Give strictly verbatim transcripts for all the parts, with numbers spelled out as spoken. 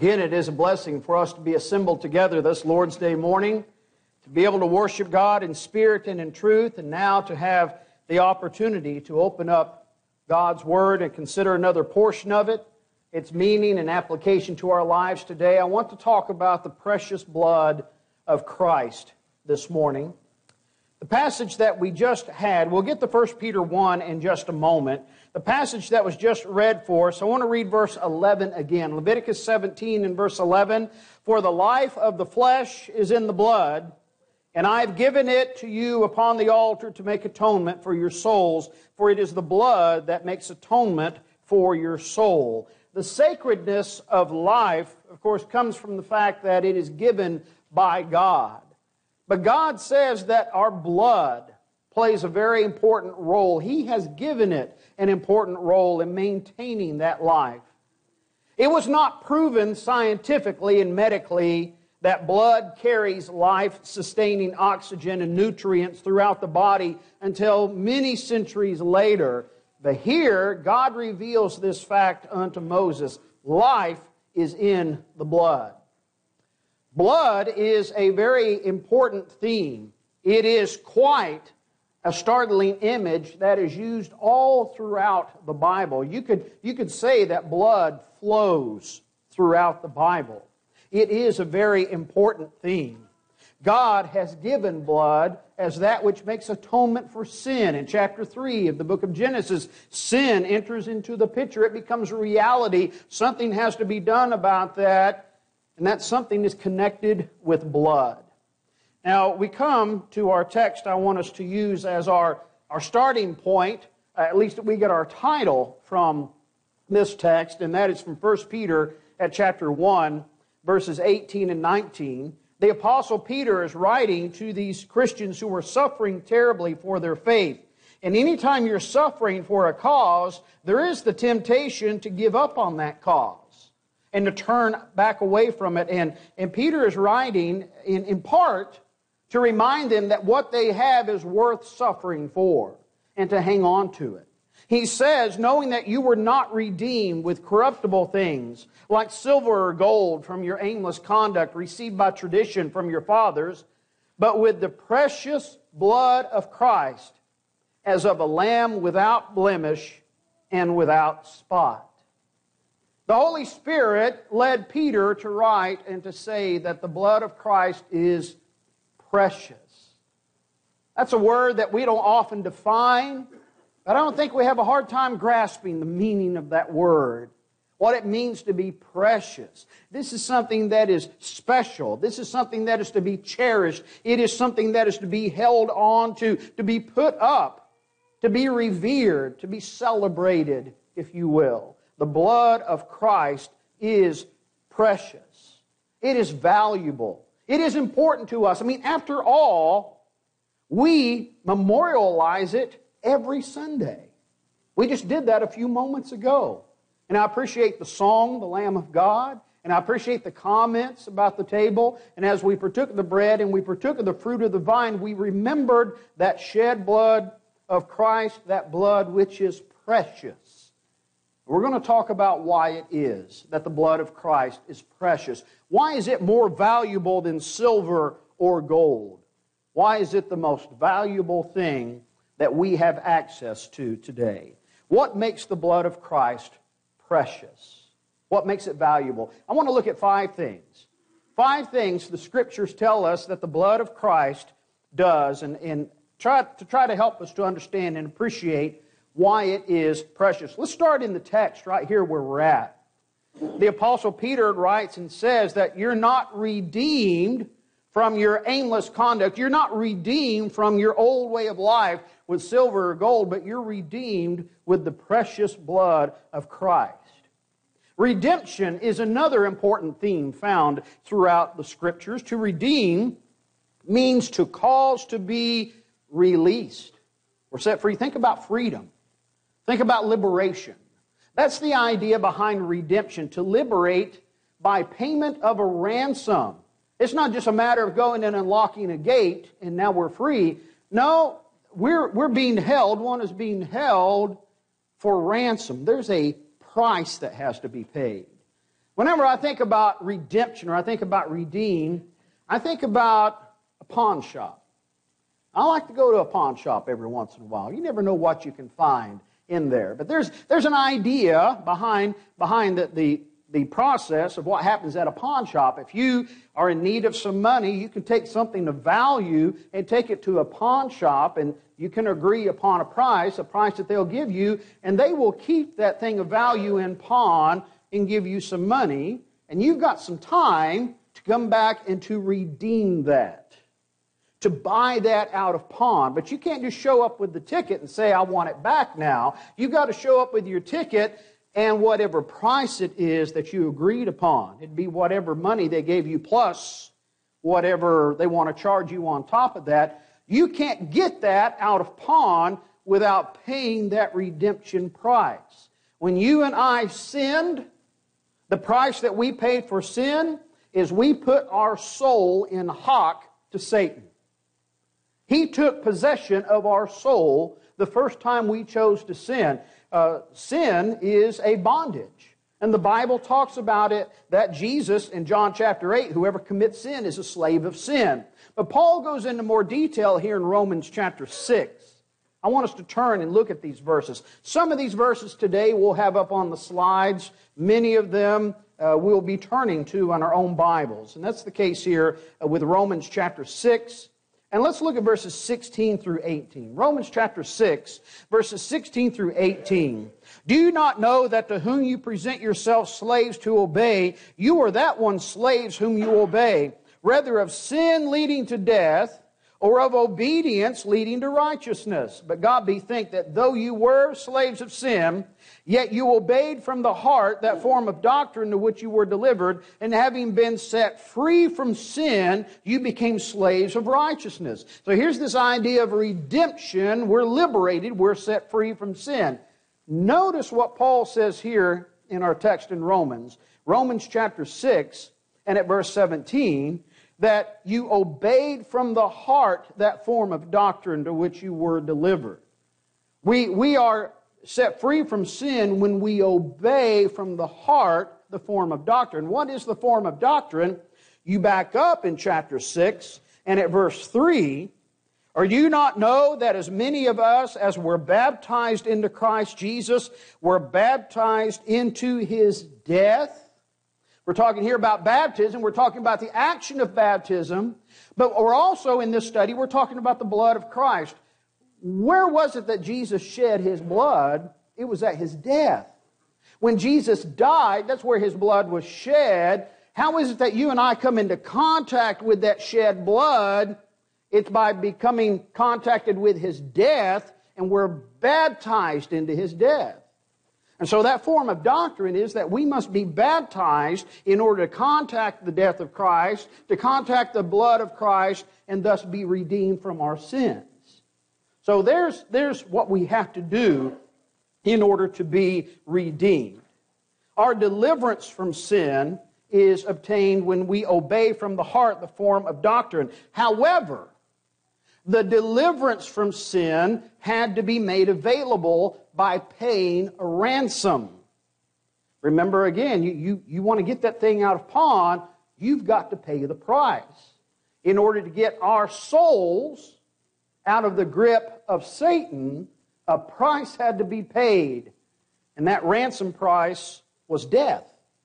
Again, it is a blessing for us to be assembled together this Lord's Day morning, to be able to worship God in spirit and in truth, and now to have the opportunity to open up God's Word and consider another portion of it, its meaning and application to our lives today. I want to talk about the precious blood of Christ this morning. The passage that we just had, we'll get to First Peter one in just a moment. The passage that was just read for us, I want to read verse eleven again. Leviticus seventeen and verse eleven. For the life of the flesh is in the blood, and I have given it to you upon the altar to make atonement for your souls, for it is the blood that makes atonement for your soul. The sacredness of life, of course, comes from the fact that it is given by God. But God says that our blood plays a very important role. He has given it an important role in maintaining that life. It was not proven scientifically and medically that blood carries life-sustaining oxygen and nutrients throughout the body until many centuries later. But here, God reveals this fact unto Moses. Life is in the blood. Blood is a very important theme. It is quite a startling image that is used all throughout the Bible. You could, you could say that blood flows throughout the Bible. It is a very important theme. God has given blood as that which makes atonement for sin. In chapter three of the book of Genesis, sin enters into the picture. It becomes a reality. Something has to be done about that. And that something is connected with blood. Now, we come to our text I want us to use as our, our starting point, uh, at least we get our title from this text, and that is from First Peter at chapter one, verses eighteen and nineteen. The Apostle Peter is writing to these Christians who are suffering terribly for their faith. And anytime you're suffering for a cause, there is the temptation to give up on that cause and to turn back away from it. And, and Peter is writing in, in part to remind them that what they have is worth suffering for and to hang on to it. He says, knowing that you were not redeemed with corruptible things like silver or gold from your aimless conduct received by tradition from your fathers, but with the precious blood of Christ as of a lamb without blemish and without spot. The Holy Spirit led Peter to write and to say that the blood of Christ is precious. That's a word that we don't often define, but I don't think we have a hard time grasping the meaning of that word, what it means to be precious. This is something that is special. This is something that is to be cherished. It is something that is to be held on to, to be put up, to be revered, to be celebrated, if you will. The blood of Christ is precious. It is valuable. It is important to us. I mean, after all, we memorialize it every Sunday. We just did that a few moments ago. And I appreciate the song, The Lamb of God, and I appreciate the comments about the table. And as we partook of the bread and we partook of the fruit of the vine, we remembered that shed blood of Christ, that blood which is precious. We're going to talk about why it is that the blood of Christ is precious. Why is it more valuable than silver or gold? Why is it the most valuable thing that we have access to today? What makes the blood of Christ precious? What makes it valuable? I want to look at five things. Five things the Scriptures tell us that the blood of Christ does, and, and try, to try to help us to understand and appreciate why it is precious. Let's start in the text right here where we're at. The Apostle Peter writes and says that you're not redeemed from your aimless conduct. You're not redeemed from your old way of life with silver or gold, but you're redeemed with the precious blood of Christ. Redemption is another important theme found throughout the Scriptures. To redeem means to cause to be released or set free. Think about freedom. Think about liberation. That's the idea behind redemption, to liberate by payment of a ransom. It's not just a matter of going and unlocking a gate and now we're free. No, we're, we're being held. One is being held for ransom. There's a price that has to be paid. Whenever I think about redemption or I think about redeem, I think about a pawn shop. I like to go to a pawn shop every once in a while. You never know what you can find in there. But there's there's an idea behind, behind the, the, the process of what happens at a pawn shop. If you are in need of some money, you can take something of value and take it to a pawn shop, and you can agree upon a price, a price that they'll give you, and they will keep that thing of value in pawn and give you some money, and you've got some time to come back and to redeem that, to buy that out of pawn. But you can't just show up with the ticket and say, I want it back now. You've got to show up with your ticket and whatever price it is that you agreed upon. It'd be whatever money they gave you plus whatever they want to charge you on top of that. You can't get that out of pawn without paying that redemption price. When you and I sinned, the price that we paid for sin is we put our soul in hock to Satan. He took possession of our soul the first time we chose to sin. Uh, sin is a bondage. And the Bible talks about it, that Jesus in John chapter eight, whoever commits sin is a slave of sin. But Paul goes into more detail here in Romans chapter six. I want us to turn and look at these verses. Some of these verses today we'll have up on the slides. Many of them uh, we'll be turning to on our own Bibles. And that's the case here uh, with Romans chapter six. And let's look at verses sixteen through eighteen. Romans chapter six, verses sixteen through eighteen. Do you not know that to whom you present yourselves slaves to obey, you are that one slaves whom you obey, whether of sin leading to death, or of obedience leading to righteousness. But God bethink that though you were slaves of sin, yet you obeyed from the heart that form of doctrine to which you were delivered, and having been set free from sin, you became slaves of righteousness. So here's this idea of redemption. We're liberated. We're set free from sin. Notice what Paul says here in our text in Romans. Romans chapter six and at verse seventeen, that you obeyed from the heart that form of doctrine to which you were delivered. We, we are set free from sin when we obey from the heart the form of doctrine. What is the form of doctrine? You back up in chapter six and at verse three, or do you not know that as many of us as were baptized into Christ Jesus were baptized into His death? We're talking here about baptism. We're talking about the action of baptism. But we're also, in this study, we're talking about the blood of Christ. Where was it that Jesus shed His blood? It was at His death. When Jesus died, that's where His blood was shed. How is it that you and I come into contact with that shed blood? It's by becoming contacted with His death, and we're baptized into His death. And so that form of doctrine is that we must be baptized in order to contact the death of Christ, to contact the blood of Christ, and thus be redeemed from our sins. So there's, there's what we have to do in order to be redeemed. Our deliverance from sin is obtained when we obey from the heart the form of doctrine. However, the deliverance from sin had to be made available by paying a ransom. Remember again, you, you, you want to get that thing out of pawn, you've got to pay the price. In order to get our souls out of the grip of Satan, a price had to be paid. And that ransom price was death.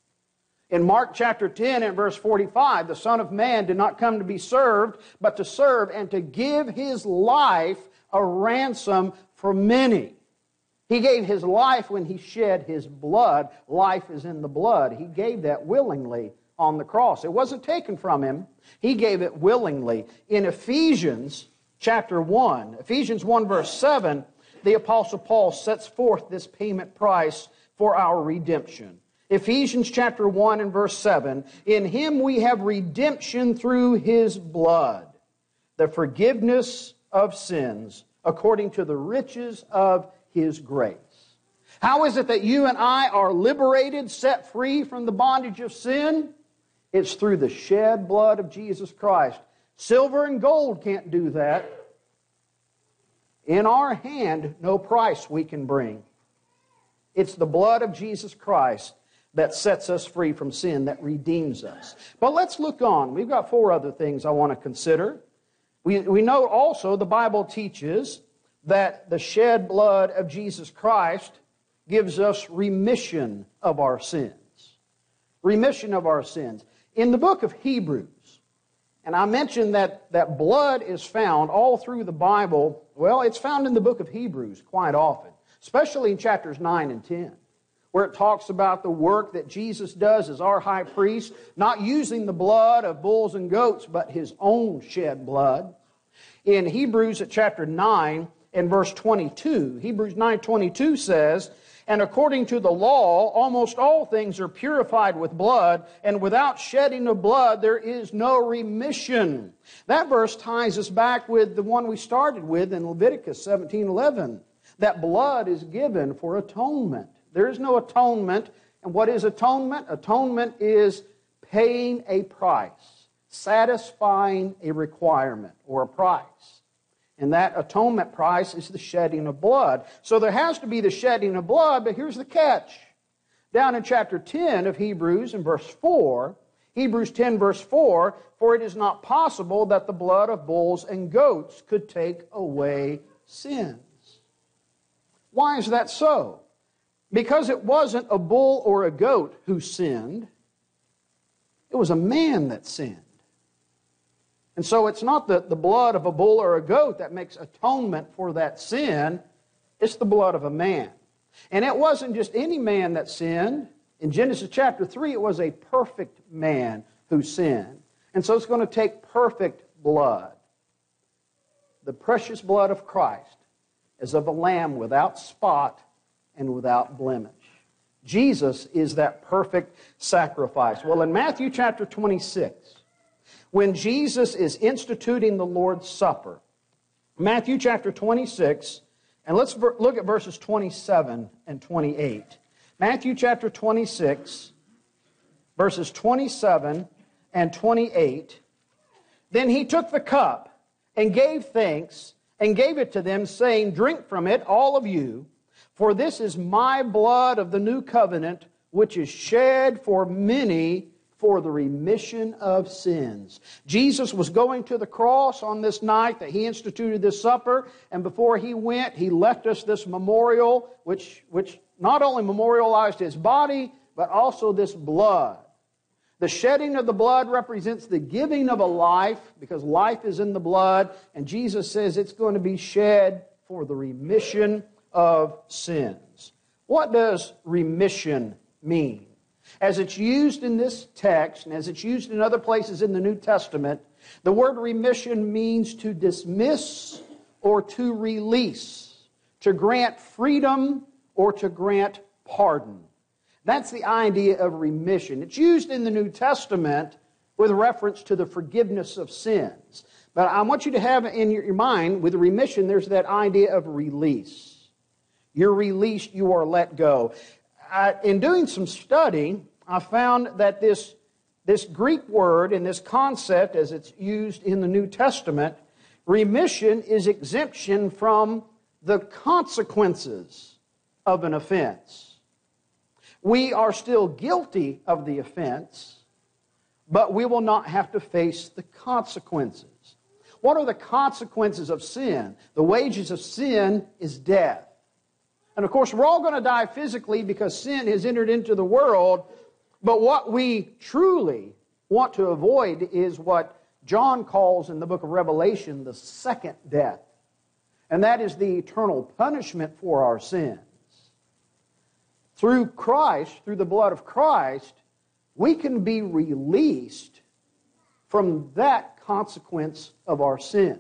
In Mark chapter ten and verse forty-five, the Son of Man did not come to be served, but to serve and to give His life a ransom for many. He gave His life when He shed His blood. Life is in the blood. He gave that willingly on the cross. It wasn't taken from Him. He gave it willingly. In Ephesians chapter one, Ephesians one verse seven, the Apostle Paul sets forth this payment price for our redemption. Ephesians chapter one and verse seven, in Him we have redemption through His blood, the forgiveness of sins, according to the riches of His grace. How is it that you and I are liberated, set free from the bondage of sin? It's through the shed blood of Jesus Christ. Silver and gold can't do that. In our hand, no price we can bring. It's the blood of Jesus Christ that sets us free from sin, that redeems us. But let's look on. We've got four other things I want to consider. We, we know also the Bible teaches that the shed blood of Jesus Christ gives us remission of our sins. Remission of our sins. In the book of Hebrews, and I mentioned that, that blood is found all through the Bible. Well, it's found in the book of Hebrews quite often, especially in chapters nine and ten, where it talks about the work that Jesus does as our high priest, not using the blood of bulls and goats, but his own shed blood. In Hebrews at chapter nine and verse twenty-two, Hebrews nine twenty-two says, "And according to the law, almost all things are purified with blood, and without shedding of blood there is no remission." That verse ties us back with the one we started with in Leviticus seventeen eleven, that blood is given for atonement. There is no atonement. And what is atonement? Atonement is paying a price, satisfying a requirement or a price. And that atonement price is the shedding of blood. So there has to be the shedding of blood, but here's the catch. Down in chapter ten of Hebrews in verse four, Hebrews ten verse four, "For it is not possible that the blood of bulls and goats could take away sins." Why is that so? Because it wasn't a bull or a goat who sinned. It was a man that sinned. And so it's not the, the blood of a bull or a goat that makes atonement for that sin. It's the blood of a man. And it wasn't just any man that sinned. In Genesis chapter three, it was a perfect man who sinned. And so it's going to take perfect blood. The precious blood of Christ is of a lamb without spot and without blemish. Jesus is that perfect sacrifice. Well, in Matthew chapter twenty-six, when Jesus is instituting the Lord's Supper, Matthew chapter twenty-six, and let's look at verses twenty-seven and twenty-eight. Matthew chapter twenty-six, verses twenty-seven and twenty-eight. "Then he took the cup and gave thanks and gave it to them, saying, 'Drink from it, all of you, for this is my blood of the new covenant, which is shed for many for the remission of sins.'" Jesus was going to the cross on this night that he instituted this supper, and before he went, he left us this memorial, which, which not only memorialized his body, but also this blood. The shedding of the blood represents the giving of a life, because life is in the blood, and Jesus says it's going to be shed for the remission of sins. What does remission mean? As it's used in this text, and as it's used in other places in the New Testament, the word remission means to dismiss or to release, to grant freedom or to grant pardon. That's the idea of remission. It's used in the New Testament with reference to the forgiveness of sins. But I want you to have in your mind, with remission, there's that idea of release. You're released, you are let go. Uh, in doing some study, I found that this, this Greek word and this concept, as it's used in the New Testament, remission is exemption from the consequences of an offense. We are still guilty of the offense, but we will not have to face the consequences. What are the consequences of sin? The wages of sin is death. And of course, we're all going to die physically because sin has entered into the world. But what we truly want to avoid is what John calls in the book of Revelation the second death. And that is the eternal punishment for our sins. Through Christ, through the blood of Christ, we can be released from that consequence of our sins.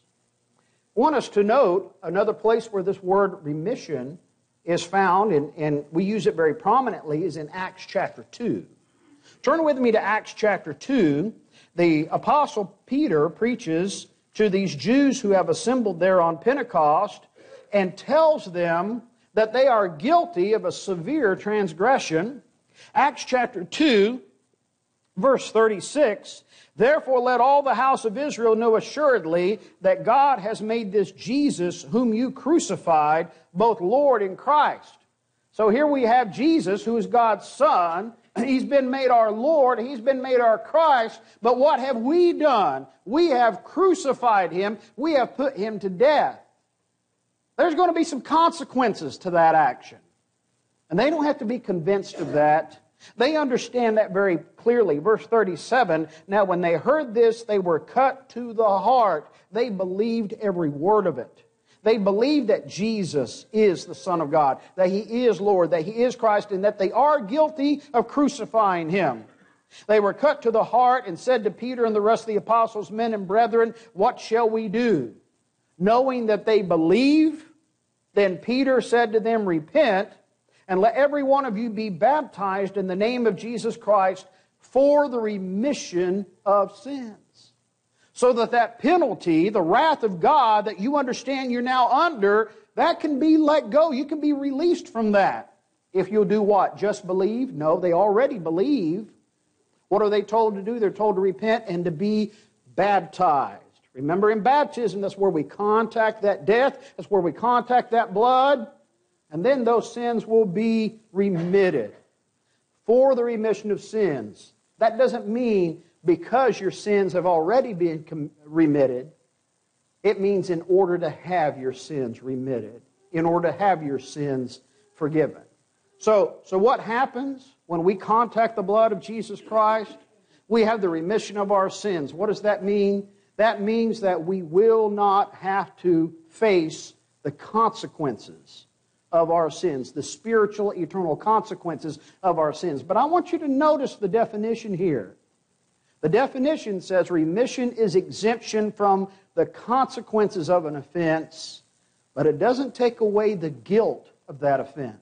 I want us to note another place where this word remission is found, and, and we use it very prominently, is in Acts chapter two. Turn with me to Acts chapter two. The Apostle Peter preaches to these Jews who have assembled there on Pentecost and tells them that they are guilty of a severe transgression. Acts chapter two, verse thirty-six, "Therefore let all the house of Israel know assuredly that God has made this Jesus, whom you crucified, both Lord and Christ." So here we have Jesus, who is God's Son. He's been made our Lord. He's been made our Christ. But what have we done? We have crucified Him. We have put Him to death. There's going to be some consequences to that action. And they don't have to be convinced of that. They understand that very clearly. Verse thirty-seven, now when they heard this, they were cut to the heart. They believed every word of it. They believed that Jesus is the Son of God, that He is Lord, that He is Christ, and that they are guilty of crucifying Him. They were cut to the heart and said to Peter and the rest of the apostles, men and brethren, what shall we do? Knowing that they believe, then Peter said to them, repent, and let every one of you be baptized in the name of Jesus Christ for the remission of sins. So that that penalty, the wrath of God that you understand you're now under, that can be let go. You can be released from that. If you'll do what? Just believe? No, they already believe. What are they told to do? They're told to repent and to be baptized. Remember, in baptism, that's where we contact that death. That's where we contact that blood. And then those sins will be remitted. For the remission of sins. That doesn't mean because your sins have already been remitted. It means in order to have your sins remitted. In order to have your sins forgiven. So, so what happens when we contact the blood of Jesus Christ? We have the remission of our sins. What does that mean? That means that we will not have to face the consequences of our sins, the spiritual, eternal consequences of our sins. But I want you to notice the definition here. The definition says remission is exemption from the consequences of an offense, but it doesn't take away the guilt of that offense.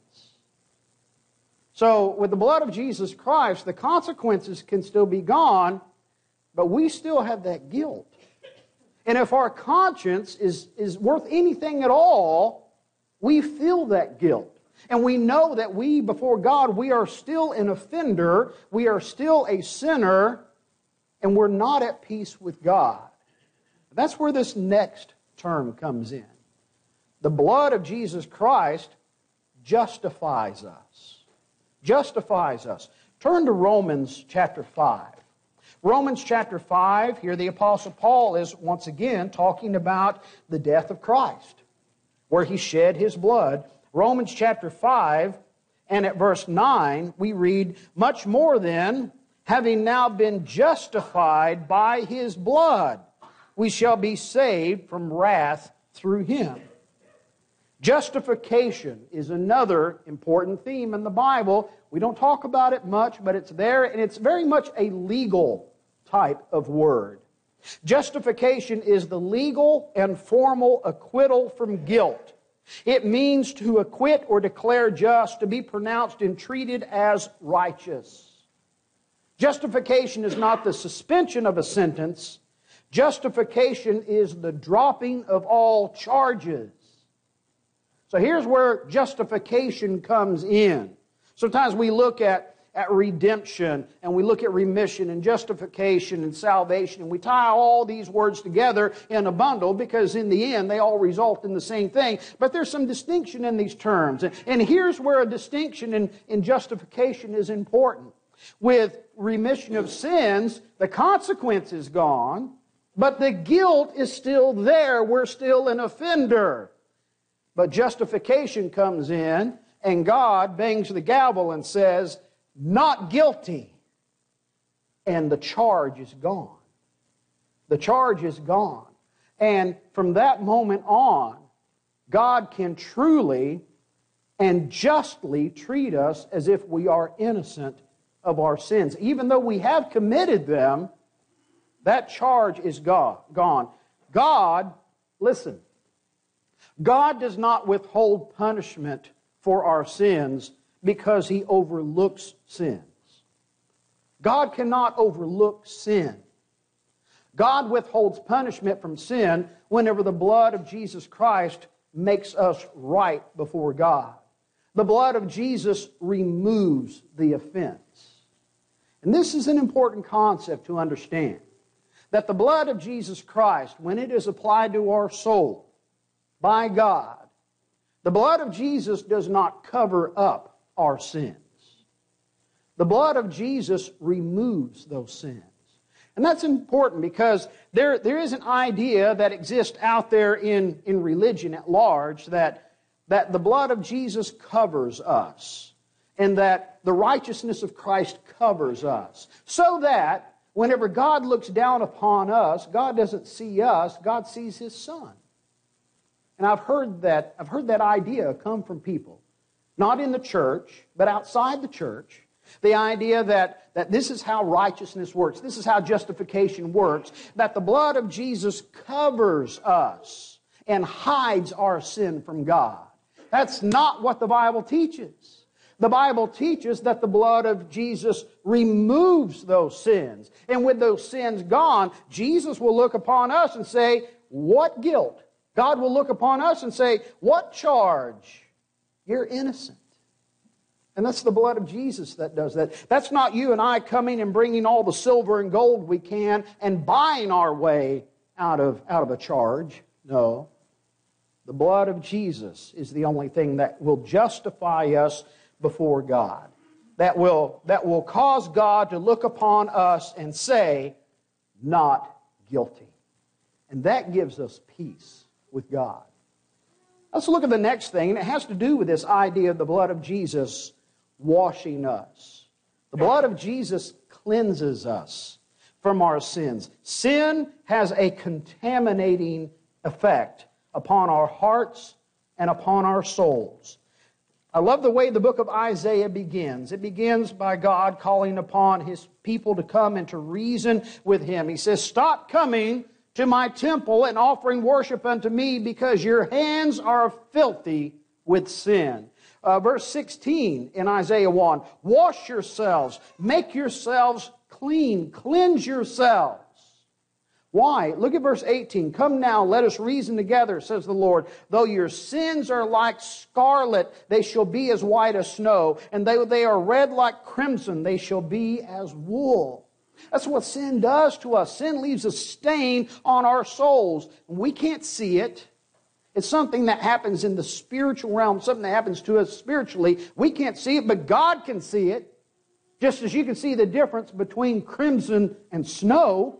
So, with the blood of Jesus Christ, the consequences can still be gone, but we still have that guilt. And if our conscience is, is worth anything at all, we feel that guilt. And we know that we, before God, we are still an offender, we are still a sinner, and we're not at peace with God. That's where this next term comes in. The blood of Jesus Christ justifies us. Justifies us. Turn to Romans chapter five. Romans chapter five, here the Apostle Paul is once again talking about the death of Christ, where He shed His blood. Romans chapter five, and at verse nine, we read, much more then, having now been justified by His blood, we shall be saved from wrath through Him. Justification is another important theme in the Bible. We don't talk about it much, but it's there, and it's very much a legal type of word. Justification is the legal and formal acquittal from guilt. It means to acquit or declare just, to be pronounced and treated as righteous. Justification is not the suspension of a sentence. Justification is the dropping of all charges. So here's where justification comes in. Sometimes we look at, at redemption, and we look at remission and justification and salvation, and we tie all these words together in a bundle because in the end they all result in the same thing. But there's some distinction in these terms. And, and here's where a distinction in, in justification is important. With remission of sins, the consequence is gone, but the guilt is still there. We're still an offender. But justification comes in, and God bangs the gavel and says, not guilty. And the charge is gone. The charge is gone. And from that moment on, God can truly and justly treat us as if we are innocent of our sins. Even though we have committed them, that charge is gone. God, listen, God does not withhold punishment for our sins because He overlooks sins. God cannot overlook sin. God withholds punishment from sin whenever the blood of Jesus Christ makes us right before God. The blood of Jesus removes the offense. And this is an important concept to understand. That the blood of Jesus Christ, when it is applied to our soul by God, The blood of Jesus does not cover up our sins. The blood of Jesus removes those sins. And that's important because there, there is an idea that exists out there in, in religion at large that, that the blood of Jesus covers us and that the righteousness of Christ covers us. So that whenever God looks down upon us, God doesn't see us, God sees His Son. And I've heard that, I've heard that idea come from people, not in the church, but outside the church. The idea that, that this is how righteousness works, this is how justification works, that the blood of Jesus covers us and hides our sin from God. That's not what the Bible teaches. The Bible teaches that the blood of Jesus removes those sins. And with those sins gone, Jesus will look upon us and say, what guilt? God will look upon us and say, what charge? You're innocent. And that's the blood of Jesus that does that. That's not you and I coming and bringing all the silver and gold we can and buying our way out of, out of a charge. No. The blood of Jesus is the only thing that will justify us before God. That will, that will cause God to look upon us and say, not guilty. And that gives us peace with God. Let's look at the next thing, and it has to do with this idea of the blood of Jesus washing us. The blood of Jesus cleanses us from our sins. Sin has a contaminating effect upon our hearts and upon our souls. I love the way the book of Isaiah begins. It begins by God calling upon His people to come and to reason with Him. He says, stop coming to my temple and offering worship unto me, because your hands are filthy with sin. Uh, verse sixteen in Isaiah one, wash yourselves, make yourselves clean, cleanse yourselves. Why? Look at verse eighteen. Come now, let us reason together, says the Lord. Though your sins are like scarlet, they shall be as white as snow. And though they are red like crimson, they shall be as wool. That's what sin does to us. Sin leaves a stain on our souls. We can't see it. It's something that happens in the spiritual realm, something that happens to us spiritually. We can't see it, but God can see it. Just as you can see the difference between crimson and snow,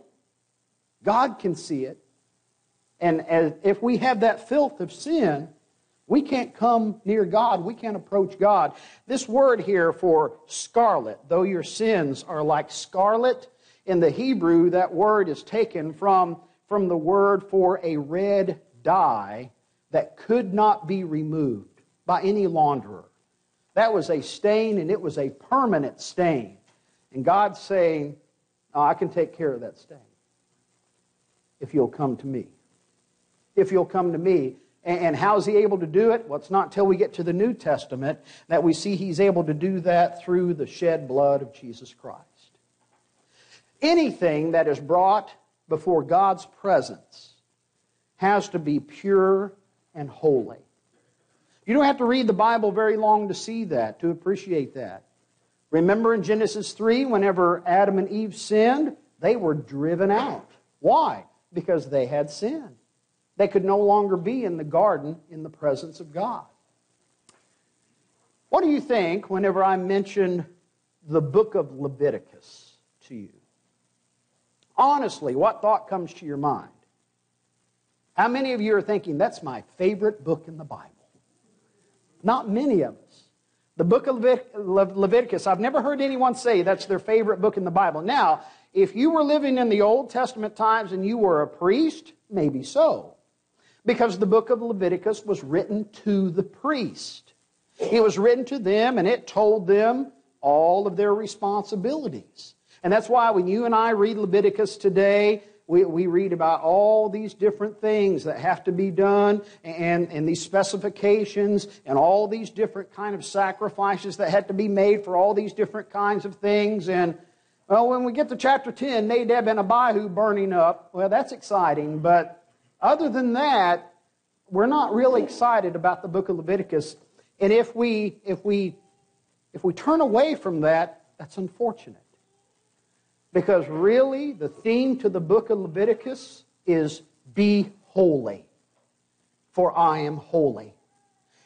God can see it. And as, if we have that filth of sin, we can't come near God. We can't approach God. This word here for scarlet, though your sins are like scarlet, in the Hebrew, that word is taken from, from the word for a red dye that could not be removed by any launderer. That was a stain, and it was a permanent stain. And God's saying, oh, I can take care of that stain if you'll come to me. If you'll come to me. And how is He able to do it? Well, it's not until we get to the New Testament that we see He's able to do that through the shed blood of Jesus Christ. Anything that is brought before God's presence has to be pure and holy. You don't have to read the Bible very long to see that, to appreciate that. Remember in Genesis three, whenever Adam and Eve sinned, they were driven out. Why? Because they had sinned. They could no longer be in the garden in the presence of God. What do you think whenever I mention the book of Leviticus to you? Honestly, what thought comes to your mind? How many of you are thinking, that's my favorite book in the Bible? Not many of us. The book of Leviticus, I've never heard anyone say that's their favorite book in the Bible. Now, if you were living in the Old Testament times and you were a priest, maybe so. Because the book of Leviticus was written to the priest. It was written to them, and it told them all of their responsibilities. And that's why when you and I read Leviticus today, we, we read about all these different things that have to be done, and, and these specifications, and all these different kind of sacrifices that had to be made for all these different kinds of things. And, well, when we get to chapter ten, Nadab and Abihu burning up, well, that's exciting. But other than that, we're not really excited about the book of Leviticus. And if we, if we, if we turn away from that, that's unfortunate. Because really, the theme to the book of Leviticus is be holy, for I am holy.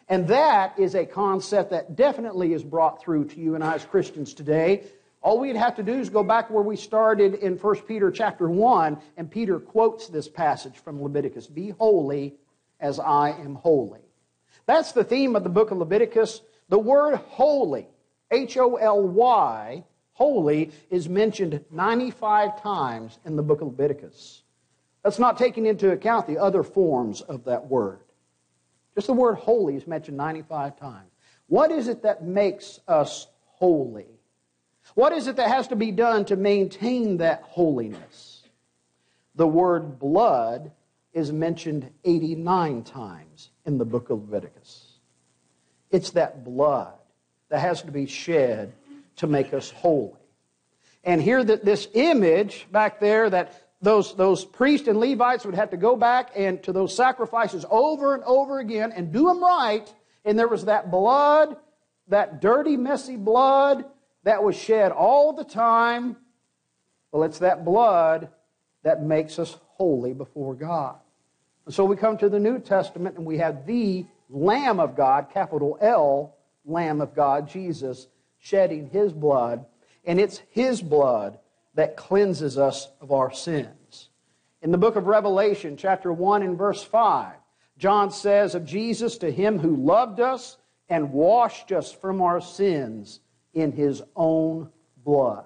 And that is a concept that definitely is brought through to you and I as Christians today. All we'd have to do is go back where we started in First Peter chapter one, and Peter quotes this passage from Leviticus, "Be holy as I am holy." That's the theme of the book of Leviticus. The word holy, H O L Y, holy, is mentioned ninety-five times in the book of Leviticus. That's not taking into account the other forms of that word. Just the word holy is mentioned ninety-five times. What is it that makes us holy? What is it that has to be done to maintain that holiness? The word blood is mentioned eighty-nine times in the book of Leviticus. It's that blood that has to be shed to make us holy. And here that this image back there, that those, those priests and Levites would have to go back and to those sacrifices over and over again and do them right. And there was that blood, that dirty, messy blood that was shed all the time. Well, it's that blood that makes us holy before God. And so we come to the New Testament and we have the Lamb of God, capital L, Lamb of God, Jesus, shedding His blood. And it's His blood that cleanses us of our sins. In the book of Revelation, chapter one and verse five, John says of Jesus, "To Him who loved us and washed us from our sins in His own blood."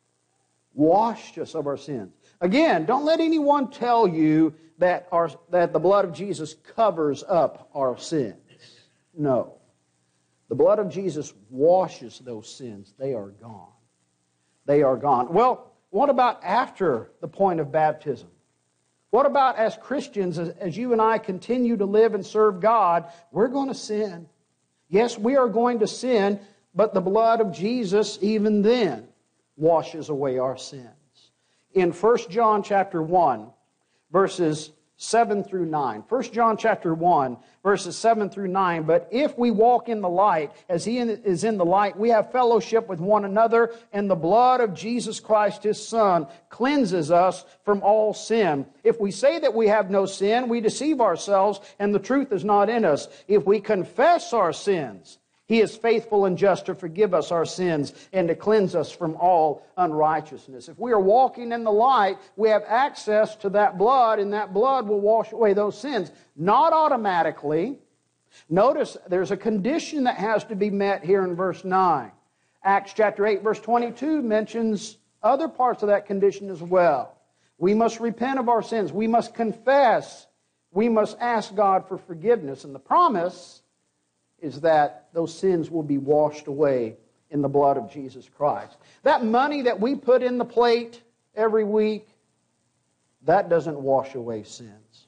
Washed us of our sins. Again, don't let anyone tell you that, our, that the blood of Jesus covers up our sins. No. The blood of Jesus washes those sins. They are gone. They are gone. Well, what about after the point of baptism? What about as Christians, as, as you and I continue to live and serve God, we're going to sin. Yes, we are going to sin, but the blood of Jesus, even then, washes away our sins. In First John chapter one, verses seven through nine. First John chapter one, verses seven through nine. "But if we walk in the light, as He is in the light, we have fellowship with one another, and the blood of Jesus Christ, His Son, cleanses us from all sin. If we say that we have no sin, we deceive ourselves, and the truth is not in us. If we confess our sins, He is faithful and just to forgive us our sins and to cleanse us from all unrighteousness." If we are walking in the light, we have access to that blood, and that blood will wash away those sins. Not automatically. Notice there's a condition that has to be met here in verse nine. Acts chapter eight, verse twenty-two mentions other parts of that condition as well. We must repent of our sins. We must confess. We must ask God for forgiveness. And the promise is that those sins will be washed away in the blood of Jesus Christ. That money that we put in the plate every week, that doesn't wash away sins.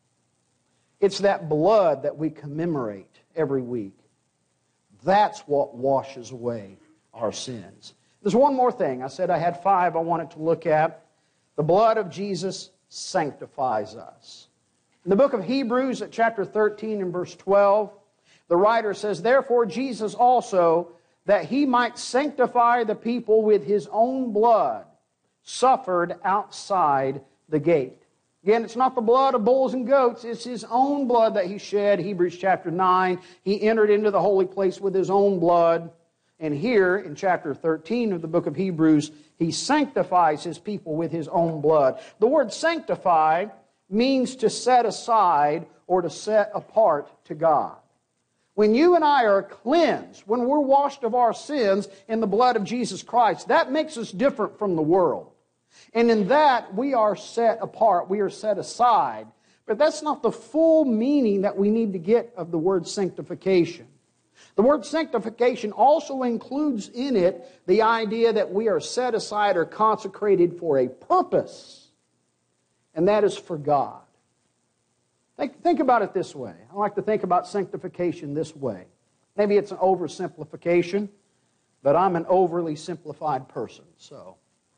It's that blood that we commemorate every week. That's what washes away our sins. There's one more thing. I said I had five I wanted to look at. The blood of Jesus sanctifies us. In the book of Hebrews at chapter thirteen and verse twelve, the writer says, "Therefore Jesus also, that He might sanctify the people with His own blood, suffered outside the gate." Again, it's not the blood of bulls and goats, it's His own blood that He shed. Hebrews chapter nine, He entered into the holy place with His own blood. And here in chapter thirteen of the book of Hebrews, He sanctifies His people with His own blood. The word sanctify means to set aside or to set apart to God. When you and I are cleansed, when we're washed of our sins in the blood of Jesus Christ, that makes us different from the world. And in that, we are set apart, we are set aside. But that's not the full meaning that we need to get of the word sanctification. The word sanctification also includes in it the idea that we are set aside or consecrated for a purpose, and that is for God. Think, think about it this way. I like to think about sanctification this way. Maybe it's an oversimplification, but I'm an overly simplified person. So,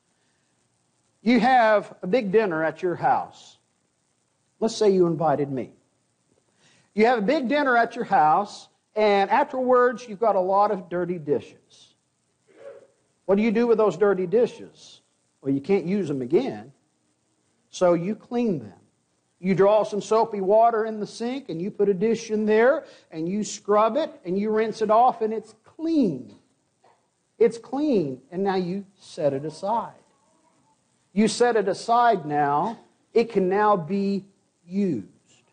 you have a big dinner at your house. Let's say you invited me. You have a big dinner at your house, and afterwards you've got a lot of dirty dishes. What do you do with those dirty dishes? Well, you can't use them again, so you clean them. You draw some soapy water in the sink and you put a dish in there and you scrub it and you rinse it off and it's clean. It's clean, and now you set it aside. You set it aside now, it can now be used.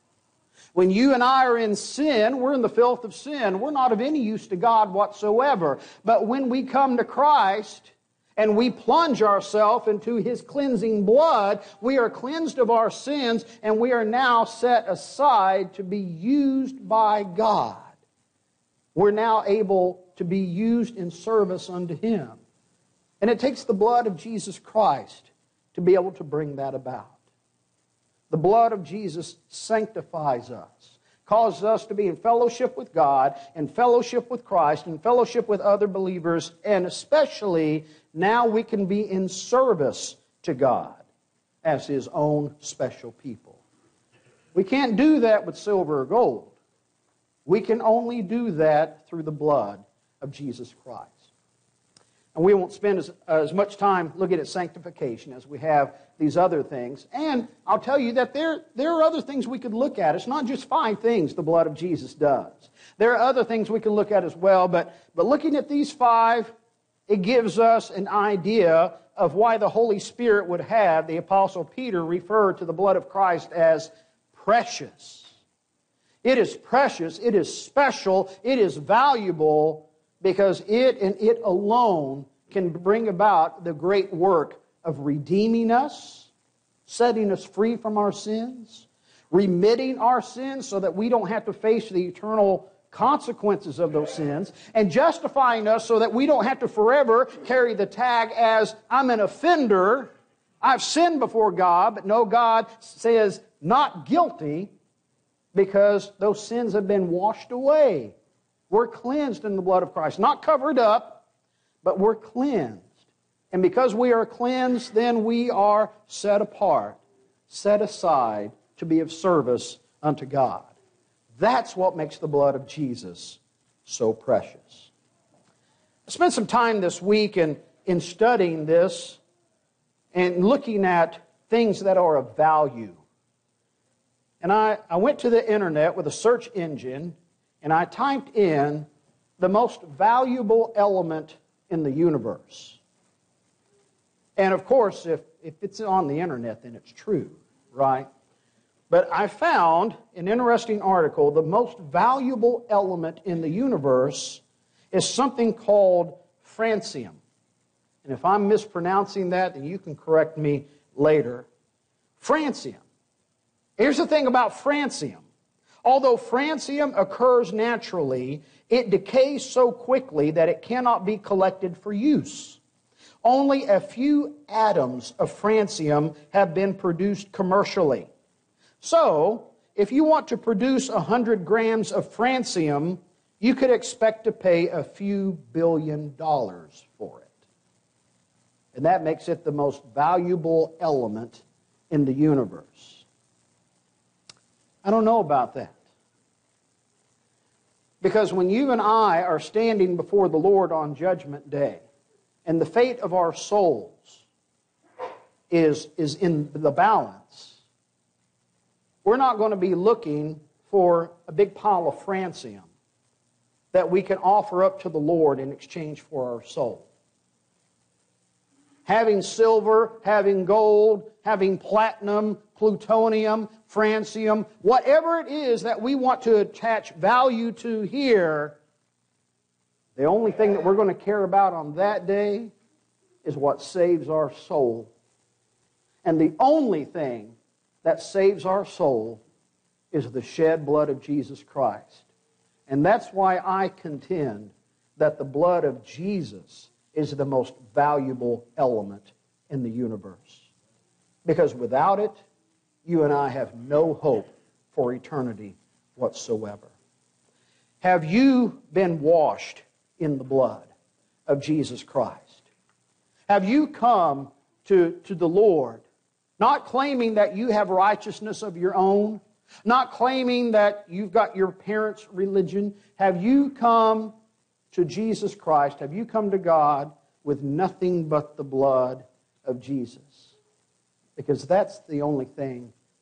When you and I are in sin, we're in the filth of sin. We're not of any use to God whatsoever. But when we come to Christ and we plunge ourselves into His cleansing blood, we are cleansed of our sins and we are now set aside to be used by God. We're now able to be used in service unto Him. And it takes the blood of Jesus Christ to be able to bring that about. The blood of Jesus sanctifies us, causes us to be in fellowship with God, in fellowship with Christ, in fellowship with other believers, and especially now we can be in service to God as His own special people. We can't do that with silver or gold. We can only do that through the blood of Jesus Christ. And we won't spend as, uh, as much time looking at sanctification as we have these other things. And I'll tell you that there, there are other things we could look at. It's not just five things the blood of Jesus does. There are other things we can look at as well. But, but looking at these five, it gives us an idea of why the Holy Spirit would have the Apostle Peter refer to the blood of Christ as precious. It is precious, it is special, it is valuable, because it and it alone can bring about the great work of redeeming us, setting us free from our sins, remitting our sins so that we don't have to face the eternal consequences of those sins, and justifying us so that we don't have to forever carry the tag as, I'm an offender, I've sinned before God, but no, God says not guilty, because those sins have been washed away. We're cleansed in the blood of Christ. Not covered up, but we're cleansed. And because we are cleansed, then we are set apart, set aside to be of service unto God. That's what makes the blood of Jesus so precious. I spent some time this week in, in studying this and looking at things that are of value. And I, I went to the internet with a search engine and I typed in the most valuable element in the universe. And of course, if, if it's on the internet, then it's true, right? But I found an interesting article. The most valuable element in the universe is something called francium. And if I'm mispronouncing that, then you can correct me later. Francium. Here's the thing about francium. Although francium occurs naturally, it decays so quickly that it cannot be collected for use. Only a few atoms of francium have been produced commercially. So, if you want to produce one hundred grams of francium, you could expect to pay a few billion dollars for it. And that makes it the most valuable element in the universe. I don't know about that. Because when you and I are standing before the Lord on Judgment Day, and the fate of our souls is, is in the balance, we're not going to be looking for a big pile of francium that we can offer up to the Lord in exchange for our soul. Having silver, having gold, having platinum, plutonium, francium, whatever it is that we want to attach value to here, the only thing that we're going to care about on that day is what saves our soul. And the only thing that saves our soul is the shed blood of Jesus Christ. And that's why I contend that the blood of Jesus is the most valuable element in the universe. Because without it, you and I have no hope for eternity whatsoever. Have you been washed in the blood of Jesus Christ? Have you come to, to the Lord, not claiming that you have righteousness of your own, not claiming that you've got your parents' religion? Have you come to Jesus Christ? Have you come to God with nothing but the blood of Jesus? Because that's the only thing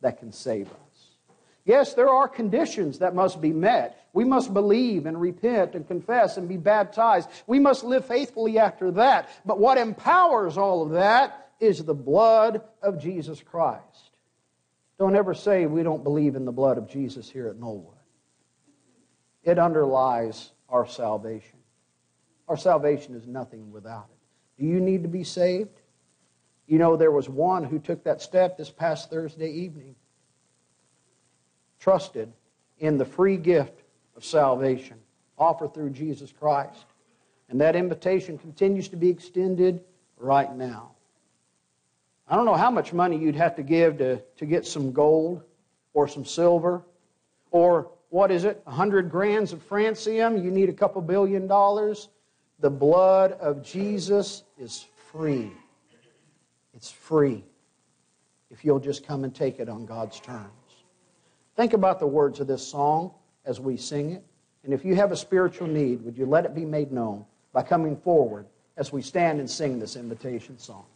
that can save us. Yes, there are conditions that must be met. We must believe and repent and confess and be baptized. We must live faithfully after that. But what empowers all of that is the blood of Jesus Christ. Don't ever say we don't believe in the blood of Jesus here at Knollwood. It underlies our salvation. Our salvation is nothing without it. Do you need to be saved? You know, there was one who took that step this past Thursday evening. Trusted in the free gift of salvation offered through Jesus Christ. And that invitation continues to be extended right now. I don't know how much money you'd have to give to, to get some gold or some silver, or what is it, a hundred grams of francium, you need a couple billion dollars. The blood of Jesus is free. It's free if you'll just come and take it on God's terms. Think about the words of this song as we sing it. And if you have a spiritual need, would you let it be made known by coming forward as we stand and sing this invitation song?